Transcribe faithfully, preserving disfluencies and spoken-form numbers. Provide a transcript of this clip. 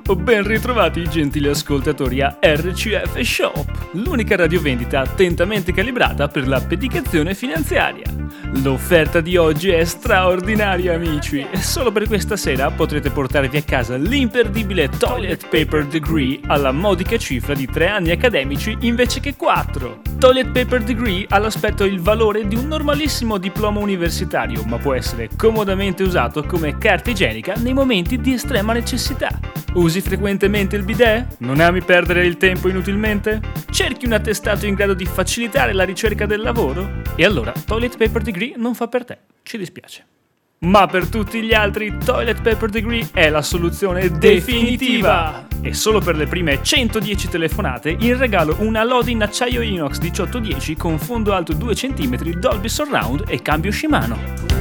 Ben ritrovati gentili ascoltatori a R C F Shop, l'unica radiovendita attentamente calibrata per la pedicazione finanziaria. L'offerta di oggi è straordinaria, amici, e solo per questa sera potrete portarvi a casa l'imperdibile Toilet Paper Degree alla modica cifra di tre anni accademici invece che quattro. Toilet Paper Degree ha l'aspetto e il valore di un normalissimo diploma universitario, ma può essere comodamente usato come carta igienica nei momenti di estrema necessità. Usi frequentemente il bidet? Non ami perdere il tempo inutilmente? Cerchi un attestato in grado di facilitare la ricerca del lavoro? E allora Toilet Paper Degree non fa per te, ci dispiace. Ma per tutti gli altri Toilet Paper Degree è la soluzione definitiva! E solo per le prime centodieci telefonate in regalo una lode in acciaio inox diciotto dieci con fondo alto due centimetri, Dolby Surround e cambio Shimano.